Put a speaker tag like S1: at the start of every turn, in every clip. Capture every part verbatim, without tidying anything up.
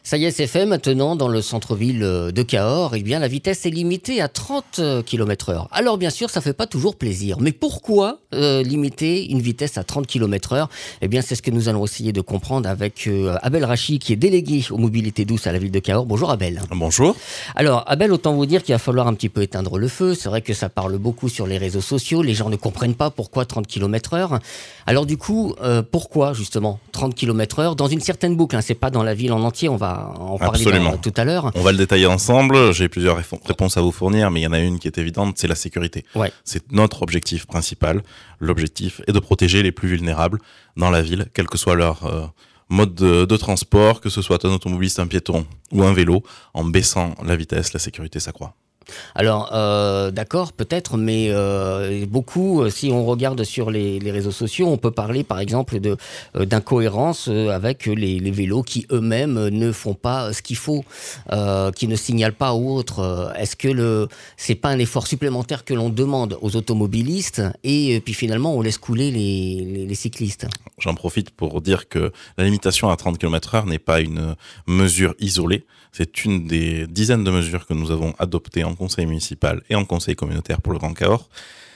S1: Ça y est, c'est fait. Maintenant, dans le centre-ville de Cahors, eh bien, la vitesse est limitée à trente kilomètres heure. Alors, bien sûr, ça ne fait pas toujours plaisir. Mais pourquoi euh, limiter une vitesse à trente kilomètres heure ? Eh bien, c'est ce que nous allons essayer de comprendre avec euh, Abel Rachi, qui est délégué aux mobilités douces à la ville de Cahors. Bonjour, Abel.
S2: Bonjour.
S1: Alors, Abel, autant vous dire qu'il va falloir un petit peu éteindre le feu. C'est vrai que ça parle beaucoup sur les réseaux sociaux. Les gens ne comprennent pas pourquoi trente kilomètres heure. Alors, du coup, euh, pourquoi, justement, trente kilomètres heure dans une certaine boucle, hein, c'est pas dans la ville en entier, on va en parler dans, tout à l'heure.
S2: On va le détailler ensemble. J'ai plusieurs réf- réponses à vous fournir, mais il y en a une qui est évidente, c'est la sécurité.
S1: Ouais.
S2: C'est notre objectif principal. L'objectif est de protéger les plus vulnérables dans la ville, quel que soit leur euh, mode de, de transport, que ce soit un automobiliste, un piéton ou un vélo. En baissant la vitesse, la sécurité s'accroît.
S1: Alors, euh, d'accord, peut-être, mais euh, beaucoup, si on regarde sur les, les réseaux sociaux, on peut parler, par exemple, de, euh, d'incohérence euh, avec les, les vélos qui eux-mêmes ne font pas ce qu'il faut, euh, qui ne signalent pas ou autre. Est-ce que le, c'est pas un effort supplémentaire que l'on demande aux automobilistes et puis finalement on laisse couler les, les, les cyclistes ?
S2: J'en profite pour dire que la limitation à trente kilomètres heure n'est pas une mesure isolée. C'est une des dizaines de mesures que nous avons adoptées en conseil municipal et en conseil communautaire pour le Grand Cahors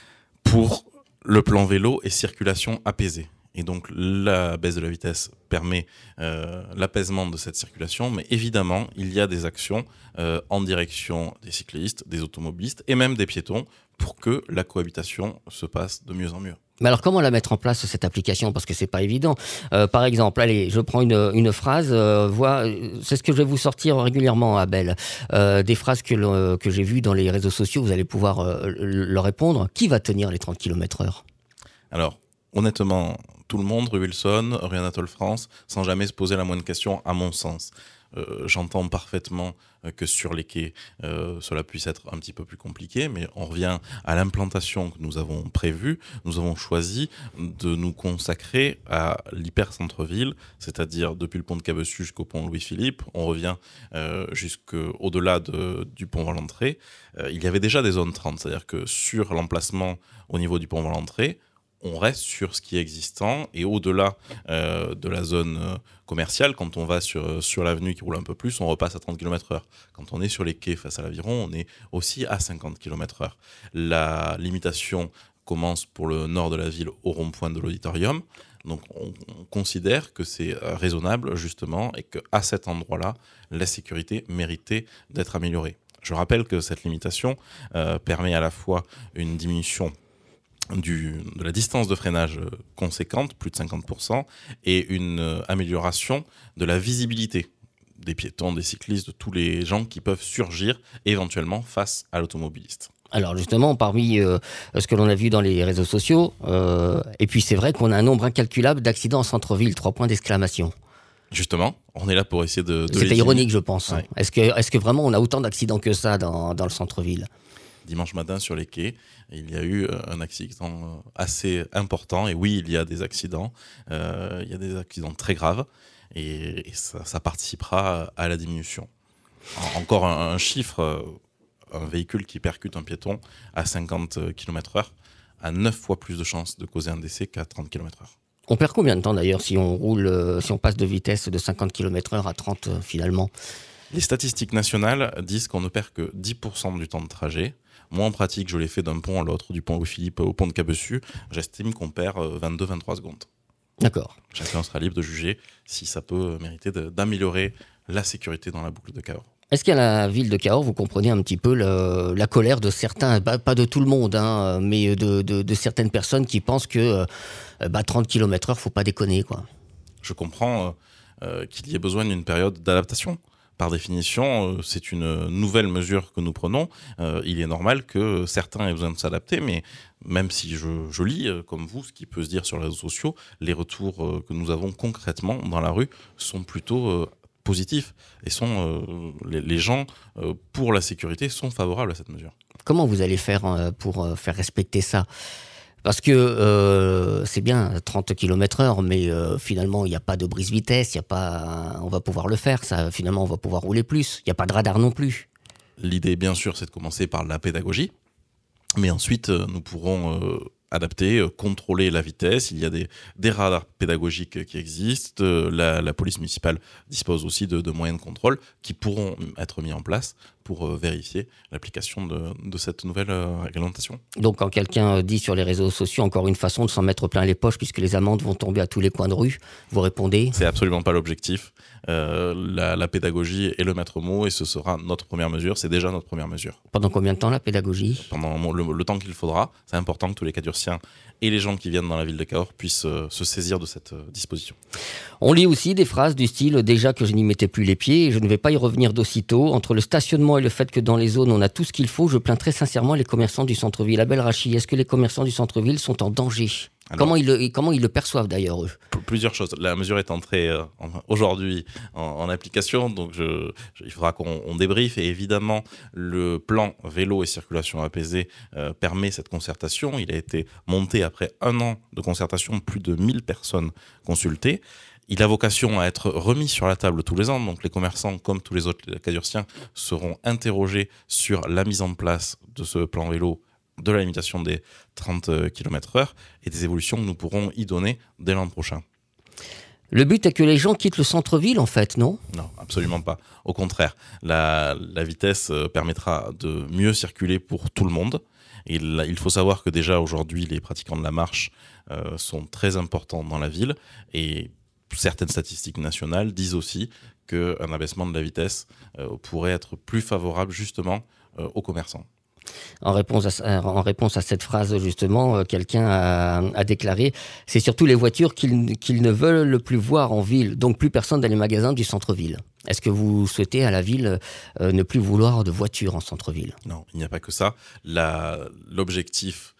S2: pour le plan vélo et circulation apaisée. Et donc la baisse de la vitesse permet euh, l'apaisement de cette circulation, mais évidemment il y a des actions euh, en direction des cyclistes, des automobilistes et même des piétons pour que la cohabitation se passe de mieux en mieux.
S1: Mais alors, comment la mettre en place, cette application ? Parce que c'est pas évident. Euh, par exemple, allez, je prends une, une phrase, euh, vois, c'est ce que je vais vous sortir régulièrement, Abel. Euh, des phrases que, le, que j'ai vues dans les réseaux sociaux, vous allez pouvoir euh, leur répondre. Qui va tenir les trente kilomètres heure ?
S2: Alors, honnêtement, tout le monde, rue Wilson, rue Anatole France, sans jamais se poser la moindre question, à mon sens. Euh, j'entends parfaitement euh, que sur les quais, euh, cela puisse être un petit peu plus compliqué, mais on revient à l'implantation que nous avons prévue. Nous avons choisi de nous consacrer à l'hyper-centre-ville, c'est-à-dire depuis le pont de Cabessus jusqu'au pont Louis-Philippe. On revient euh, jusqu'au-delà de, du pont Valentré. Euh, il y avait déjà des zones trente, c'est-à-dire que sur l'emplacement au niveau du pont Valentré, on reste sur ce qui est existant et au-delà euh, de la zone euh, commerciale, quand on va sur, sur l'avenue qui roule un peu plus, on repasse à trente kilomètres heure. Quand on est sur les quais face à l'Aviron, on est aussi à cinquante kilomètres heure. La limitation commence pour le nord de la ville au rond-point de l'auditorium. Donc on, on considère que c'est raisonnable justement et qu'à cet endroit-là, la sécurité méritait d'être améliorée. Je rappelle que cette limitation euh, permet à la fois une diminution Du, de la distance de freinage conséquente, plus de cinquante pour cent, et une euh, amélioration de la visibilité des piétons, des cyclistes, de tous les gens qui peuvent surgir éventuellement face à l'automobiliste.
S1: Alors justement, parmi euh, ce que l'on a vu dans les réseaux sociaux, euh, et puis c'est vrai qu'on a un nombre incalculable d'accidents en centre-ville, trois points d'exclamation.
S2: Justement, on est là pour essayer de... de
S1: C'était ironique, je pense.
S2: Ouais.
S1: Est-ce que, est-ce que vraiment on a autant d'accidents que ça dans, dans le centre-ville ?
S2: Dimanche matin sur les quais, il y a eu un accident assez important. Et oui, il y a des accidents. Euh, il y a des accidents très graves. Et, et ça, ça participera à la diminution. Encore un, un chiffre, un véhicule qui percute un piéton à cinquante kilomètres heure a neuf fois plus de chances de causer un décès qu'à trente kilomètres heure.
S1: On perd combien de temps d'ailleurs si on roule, si on passe de vitesse de cinquante kilomètres heure à trente finalement ?
S2: Les statistiques nationales disent qu'on ne perd que dix pour cent du temps de trajet. Moi, en pratique, je l'ai fait d'un pont à l'autre, du pont Louis-Philippe au pont de Cabessus. J'estime qu'on perd vingt-deux à vingt-trois secondes.
S1: D'accord.
S2: Chacun sera libre de juger si ça peut mériter de, d'améliorer la sécurité dans la boucle de Cahors.
S1: Est-ce qu'à la ville de Cahors, vous comprenez un petit peu le, la colère de certains, bah, pas de tout le monde, hein, mais de, de, de certaines personnes qui pensent que bah, trente kilomètres heure, faut pas déconner, quoi.
S2: Je comprends euh, qu'il y ait besoin d'une période d'adaptation. Par définition, c'est une nouvelle mesure que nous prenons. Euh, il est normal que certains aient besoin de s'adapter, mais même si je, je lis, comme vous, ce qui peut se dire sur les réseaux sociaux, les retours que nous avons concrètement dans la rue sont plutôt euh, positifs. Et sont, euh, les, les gens, euh, pour la sécurité, sont favorables à cette mesure.
S1: Comment vous allez faire euh, pour euh, faire respecter ça ? Parce que euh, c'est bien trente kilomètres heure, mais euh, finalement, il n'y a pas de brise-vitesse, y a pas, on va pouvoir le faire, ça, finalement, on va pouvoir rouler plus. Il n'y a pas de radar non plus.
S2: L'idée, bien sûr, c'est de commencer par la pédagogie, mais ensuite, nous pourrons euh, adapter, euh, contrôler la vitesse. Il y a des, des radars pédagogiques qui existent. Euh, la, la police municipale dispose aussi de, de moyens de contrôle qui pourront être mis en place pour euh, vérifier l'application de, de cette nouvelle euh, réglementation.
S1: Donc quand quelqu'un dit sur les réseaux sociaux encore une façon de s'en mettre plein les poches puisque les amendes vont tomber à tous les coins de rue, vous répondez ?
S2: C'est absolument pas l'objectif. Euh, la, la pédagogie est le maître mot et ce sera notre première mesure. C'est déjà notre première mesure.
S1: Pendant combien de temps la pédagogie ?
S2: Pendant le, le temps qu'il faudra. C'est important que tous les Cadurciens et les gens qui viennent dans la ville de Cahors puissent euh, se saisir de cette euh, disposition.
S1: On lit aussi des phrases du style « déjà que je n'y mettais plus les pieds et je ne vais pas y revenir d'aussitôt. Entre le stationnement et le fait que dans les zones on a tout ce qu'il faut, je plains très sincèrement les commerçants du centre-ville. » Abel Rachy, est-ce que les commerçants du centre-ville sont en danger ? Alors, comment, ils le, comment ils le perçoivent d'ailleurs, eux ?
S2: Plusieurs choses. La mesure est entrée euh, en, aujourd'hui en, en application, donc je, je, il faudra qu'on on débriefe. Et évidemment, le plan vélo et circulation apaisée euh, permet cette concertation. Il a été monté après un an de concertation, plus de mille personnes consultées. Il a vocation à être remis sur la table tous les ans. Donc les commerçants, comme tous les autres Cadurciens, seront interrogés sur la mise en place de ce plan vélo, de la limitation des trente kilomètres heure et des évolutions que nous pourrons y donner dès l'an prochain.
S1: Le but est que les gens quittent le centre-ville, en fait, non ?
S2: Non, absolument pas. Au contraire, la, la vitesse permettra de mieux circuler pour tout le monde. Et il, il faut savoir que déjà aujourd'hui, les pratiquants de la marche euh, sont très importants dans la ville et certaines statistiques nationales disent aussi qu'un abaissement de la vitesse euh, pourrait être plus favorable justement euh, aux commerçants.
S1: En réponse, à, en réponse à cette phrase, justement, quelqu'un a, a déclaré « C'est surtout les voitures qu'ils, qu'ils ne veulent plus voir en ville, donc plus personne dans les magasins du centre-ville. » Est-ce que vous souhaitez à la ville euh, ne plus vouloir de voitures en centre-ville ?
S2: Non, il n'y a pas que ça. La, l'objectif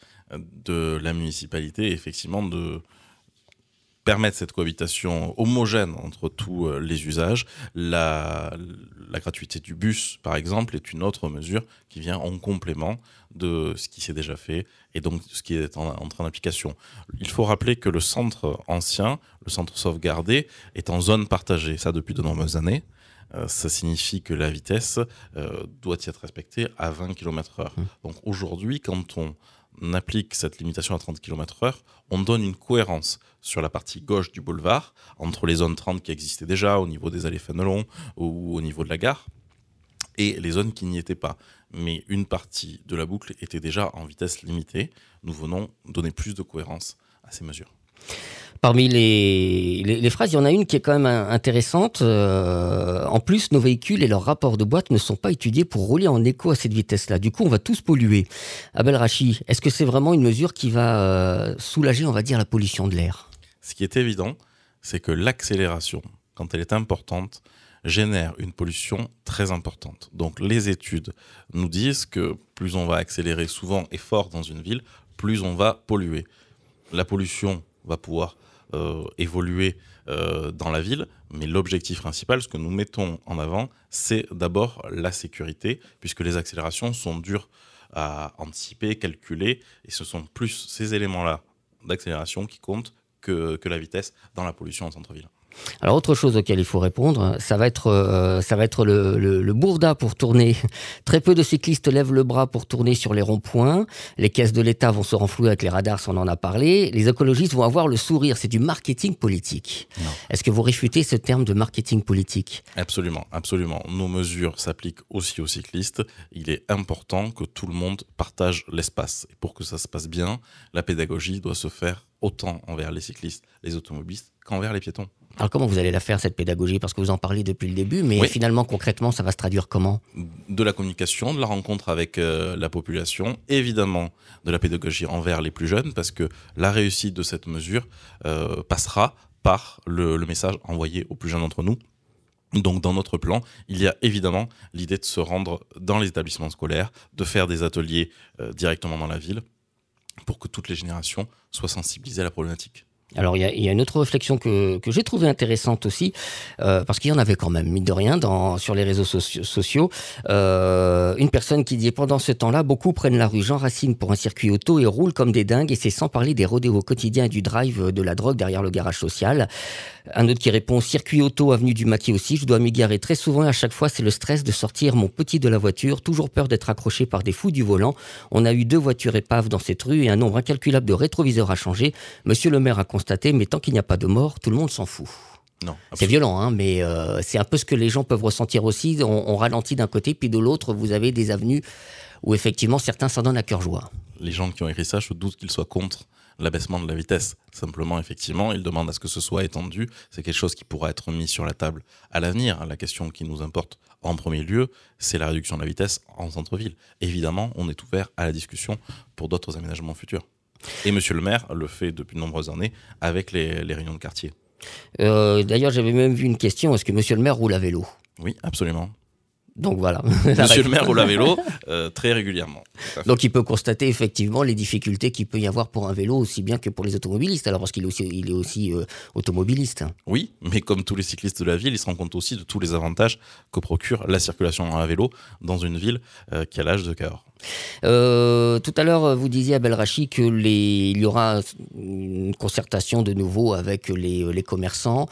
S2: de la municipalité est effectivement de permettre cette cohabitation homogène entre tous les usages. La, la gratuité du bus, par exemple, est une autre mesure qui vient en complément de ce qui s'est déjà fait et donc ce qui est en, en application. Il faut rappeler que le centre ancien, le centre sauvegardé, est en zone partagée, ça depuis de nombreuses années. Euh, ça signifie que la vitesse euh, doit y être respectée à vingt kilomètres heure. Mmh. Donc aujourd'hui, quand on on applique cette limitation à trente kilomètres heure, on donne une cohérence sur la partie gauche du boulevard, entre les zones trente qui existaient déjà au niveau des allées Fénelon ou au niveau de la gare, et les zones qui n'y étaient pas. Mais une partie de la boucle était déjà en vitesse limitée. Nous venons donner plus de cohérence à ces mesures.
S1: Parmi les, les, les phrases, il y en a une qui est quand même intéressante. Euh, en plus, nos véhicules et leurs rapports de boîte ne sont pas étudiés pour rouler en éco à cette vitesse-là. Du coup, on va tous polluer. Abel Rachy, est-ce que c'est vraiment une mesure qui va euh, soulager, on va dire, la pollution de l'air ?
S2: Ce qui est évident, c'est que l'accélération, quand elle est importante, génère une pollution très importante. Donc les études nous disent que plus on va accélérer souvent et fort dans une ville, plus on va polluer. La pollution va pouvoir euh, évoluer euh, dans la ville, mais l'objectif principal, ce que nous mettons en avant, c'est d'abord la sécurité, puisque les accélérations sont dures à anticiper, calculer, et ce sont plus ces éléments-là d'accélération qui comptent que, que la vitesse dans la pollution en centre-ville.
S1: Alors autre chose auquel il faut répondre, ça va être, euh, ça va être le, le, le bourda pour tourner. Très peu de cyclistes lèvent le bras pour tourner sur les ronds-points. Les caisses de l'État vont se renflouer avec les radars, si on en a parlé. Les écologistes vont avoir le sourire. C'est du marketing politique. Non. Est-ce que vous réfutez ce terme de marketing politique ?
S2: Absolument, absolument. Nos mesures s'appliquent aussi aux cyclistes. Il est important que tout le monde partage l'espace. Et pour que ça se passe bien, la pédagogie doit se faire autant envers les cyclistes, les automobilistes, qu'envers les piétons.
S1: Alors comment vous allez la faire, cette pédagogie ? Parce que vous en parlez depuis le début, mais oui. Finalement, concrètement, ça va se traduire comment ?
S2: De la communication, de la rencontre avec euh, la population, évidemment de la pédagogie envers les plus jeunes, parce que la réussite de cette mesure euh, passera par le, le message envoyé aux plus jeunes d'entre nous. Donc dans notre plan, il y a évidemment l'idée de se rendre dans les établissements scolaires, de faire des ateliers euh, directement dans la ville, pour que toutes les générations soient sensibilisées à la problématique.
S1: Alors, il y a, il y a une autre réflexion que, que j'ai trouvée intéressante aussi, euh, parce qu'il y en avait quand même, mine de rien, dans, sur les réseaux soci- sociaux. Euh, une personne qui dit, pendant ce temps-là, beaucoup prennent la rue Jean Racine pour un circuit auto et roulent comme des dingues, et c'est sans parler des rodéos quotidiens et du drive de la drogue derrière le garage social. Un autre qui répond, circuit auto, avenue du Maquis aussi, je dois m'y garer très souvent et à chaque fois, c'est le stress de sortir mon petit de la voiture, toujours peur d'être accroché par des fous du volant. On a eu deux voitures épaves dans cette rue et un nombre incalculable de rétroviseurs à changer. Monsieur le maire a constaté, mais tant qu'il n'y a pas de mort, tout le monde s'en fout.
S2: Non,
S1: c'est violent, hein, mais euh, c'est un peu ce que les gens peuvent ressentir aussi. On, on ralentit d'un côté, puis de l'autre, vous avez des avenues où effectivement certains s'en donnent à cœur joie.
S2: Les gens qui ont écrit ça, je doute qu'ils soient contre l'abaissement de la vitesse. Simplement, effectivement, ils demandent à ce que ce soit étendu. C'est quelque chose qui pourra être mis sur la table à l'avenir. La question qui nous importe en premier lieu, c'est la réduction de la vitesse en centre-ville. Évidemment, on est ouvert à la discussion pour d'autres aménagements futurs. Et monsieur le maire le fait depuis de nombreuses années avec les, les réunions de quartier.
S1: Euh, d'ailleurs, j'avais même vu une question, est-ce que monsieur le maire roule à vélo ?
S2: Oui, absolument.
S1: Donc voilà.
S2: Monsieur le maire roule à vélo euh, très régulièrement.
S1: Donc il peut constater effectivement les difficultés qu'il peut y avoir pour un vélo aussi bien que pour les automobilistes, alors parce qu'il est aussi, il est aussi euh, automobiliste.
S2: Oui, mais comme tous les cyclistes de la ville, il se rend compte aussi de tous les avantages que procure la circulation à vélo dans une ville euh, qui a l'âge de Cahors.
S1: Euh, tout à l'heure, vous disiez à Belrachy que les, il y aura une concertation de nouveau avec les, les commerçants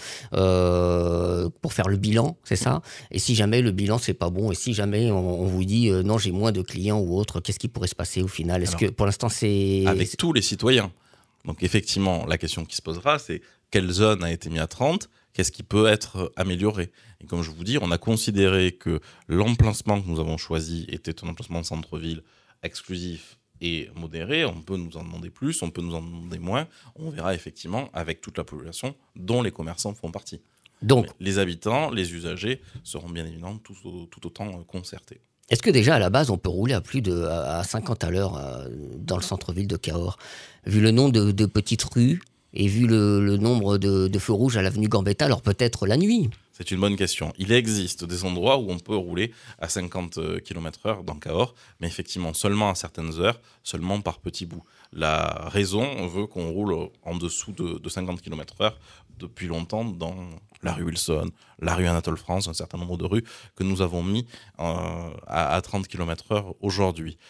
S1: euh, pour faire le bilan, c'est ça ? Et si jamais le bilan c'est pas bon, et si jamais on, on vous dit euh, non j'ai moins de clients ou autre, qu'est-ce qui pourrait se passer au final ? Est-ce
S2: Alors,
S1: que pour l'instant c'est
S2: avec tous les citoyens. Donc effectivement, la question qui se posera, c'est quelle zone a été mise à trente ? Qu'est-ce qui peut être amélioré ? Et comme je vous dis, on a considéré que l'emplacement que nous avons choisi était un emplacement de centre-ville exclusif et modéré. On peut nous en demander plus, on peut nous en demander moins. On verra effectivement avec toute la population dont les commerçants font partie. Donc, mais les habitants, les usagers seront bien évidemment tout, tout autant concertés.
S1: Est-ce que déjà à la base on peut rouler à plus de à cinquante à l'heure dans le centre-ville de Cahors ? Vu le nombre de, de petites rues et vu le, le nombre de, de feux rouges à l'avenue Gambetta, alors peut-être la nuit ?
S2: C'est une bonne question. Il existe des endroits où on peut rouler à cinquante kilomètres heure dans Cahors, mais effectivement seulement à certaines heures, seulement par petits bouts. La raison veut qu'on roule en dessous de, de cinquante kilomètres heure depuis longtemps dans la rue Wilson, la rue Anatole France, un certain nombre de rues que nous avons mis euh, à, à trente kilomètres heure aujourd'hui.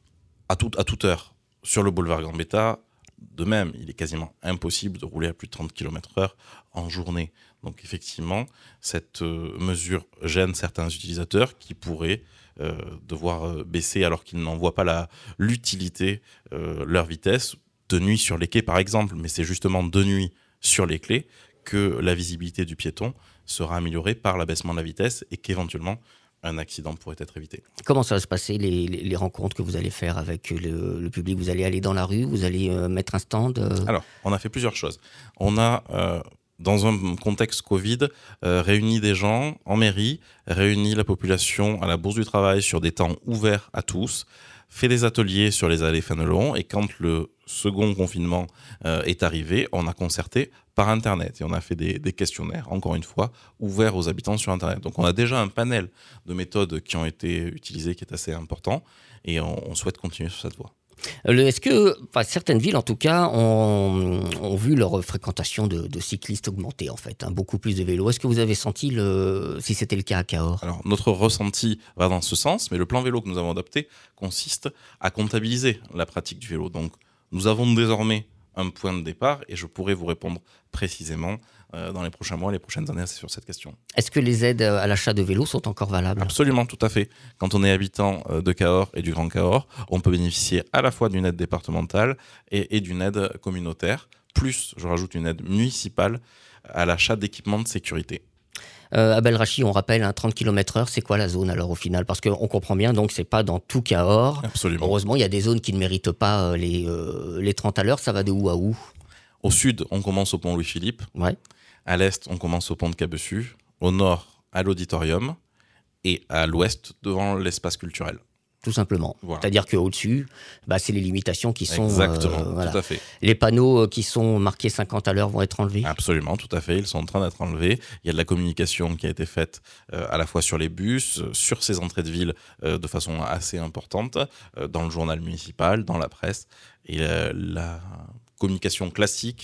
S2: À, tout, à toute heure, sur le boulevard Gambetta, de même, il est quasiment impossible de rouler à plus de trente kilomètres heure en journée. Donc effectivement, cette euh, mesure gêne certains utilisateurs qui pourraient euh, devoir euh, baisser alors qu'ils n'en voient pas la, l'utilité, euh, leur vitesse, de nuit sur les quais par exemple. Mais c'est justement de nuit sur les quais que la visibilité du piéton sera améliorée par l'abaissement de la vitesse et qu'éventuellement un accident pourrait être évité.
S1: Comment ça va se passer, les, les, les rencontres que vous allez faire avec le, le public ? Vous allez aller dans la rue, vous allez euh, mettre un stand euh...
S2: Alors, on a fait plusieurs choses. On a, euh, dans un contexte Covid, euh, réuni des gens en mairie, réuni la population à la Bourse du Travail sur des temps ouverts à tous, fait des ateliers sur les allées Fénelon, et quand le second confinement euh, est arrivé, on a concerté par Internet et on a fait des, des questionnaires, encore une fois, ouverts aux habitants sur Internet. Donc on a déjà un panel de méthodes qui ont été utilisées qui est assez important et on, on souhaite continuer sur cette voie.
S1: Le, est-ce que enfin, certaines villes, en tout cas, ont, ont vu leur fréquentation de, de cyclistes augmenter, en fait, hein, beaucoup plus de vélos. Est-ce que vous avez senti, le, si c'était le cas à Cahors ?
S2: Alors, notre ressenti va dans ce sens, mais le plan vélo que nous avons adopté consiste à comptabiliser la pratique du vélo. Donc, nous avons désormais un point de départ et je pourrai vous répondre précisément euh, dans les prochains mois, les prochaines années sur cette question.
S1: Est-ce que les aides à l'achat de vélos sont encore valables ?
S2: Absolument, tout à fait. Quand on est habitant de Cahors et du Grand Cahors, on peut bénéficier à la fois d'une aide départementale et, et d'une aide communautaire, plus, je rajoute, une aide municipale à l'achat d'équipements de sécurité.
S1: Euh, à Belrachy, on rappelle, hein, trente kilomètres heure, c'est quoi la zone alors au final ? Parce qu'on comprend bien, donc c'est pas dans tout Cahors.
S2: Absolument.
S1: Heureusement, il y a des zones qui ne méritent pas euh, les, euh, les trente à l'heure. Ça va de où à où ?
S2: Au sud, on commence au pont Louis-Philippe.
S1: Ouais.
S2: À l'est, on commence au pont de Cabessu. Au nord, à l'auditorium. Et à l'ouest, devant l'espace culturel.
S1: Tout simplement. Voilà. C'est-à-dire qu'au-dessus, bah, c'est les limitations qui sont...
S2: Exactement,
S1: euh, voilà.
S2: tout à fait.
S1: Les panneaux qui sont marqués cinquante à l'heure vont être enlevés ?
S2: Absolument, tout à fait. Ils sont en train d'être enlevés. Il y a de la communication qui a été faite euh, à la fois sur les bus, sur ces entrées de ville euh, de façon assez importante, euh, dans le journal municipal, dans la presse. Et euh, la communication classique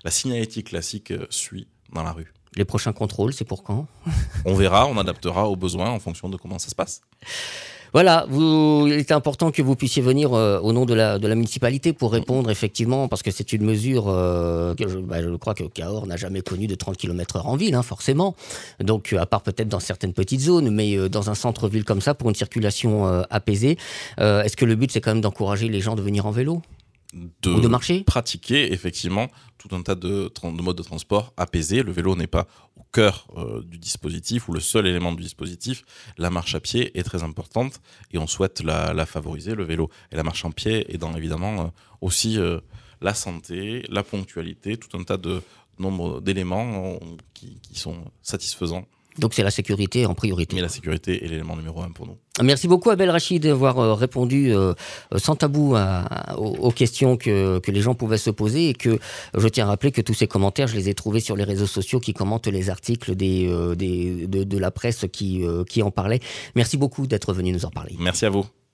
S2: la signalétique classique euh, suit dans la rue.
S1: Les prochains contrôles, c'est pour quand ?
S2: On verra, on adaptera aux besoins en fonction de comment ça se passe.
S1: Voilà, vous, il est important que vous puissiez venir euh, au nom de la, de la municipalité pour répondre effectivement, parce que c'est une mesure euh, que je, bah, je crois que Cahors n'a jamais connu de trente kilomètres heure en ville, hein, forcément. Donc, euh, à part peut-être dans certaines petites zones, mais euh, dans un centre-ville comme ça, pour une circulation euh, apaisée, euh, est-ce que le but, c'est quand même d'encourager les gens de venir en vélo ?
S2: De,
S1: Ou de marcher ?
S2: Pratiquer effectivement tout un tas de, de modes de transport apaisés. Le vélo n'est pas au cœur euh, du dispositif ou le seul élément du dispositif. La marche à pied est très importante et on souhaite la, la favoriser, le vélo. Et la marche en pied est dans évidemment euh, aussi euh, la santé, la ponctualité, tout un tas de nombre d'éléments euh, qui, qui sont satisfaisants.
S1: Donc c'est la sécurité en priorité.
S2: Mais la sécurité est l'élément numéro un pour nous.
S1: Merci beaucoup Abel Rachid d'avoir euh, répondu euh, sans tabou à, à, aux, aux questions que, que les gens pouvaient se poser, et que je tiens à rappeler que tous ces commentaires, je les ai trouvés sur les réseaux sociaux qui commentent les articles des, euh, des, de, de la presse qui, euh, qui en parlait. Merci beaucoup d'être venu nous en parler.
S2: Merci à vous.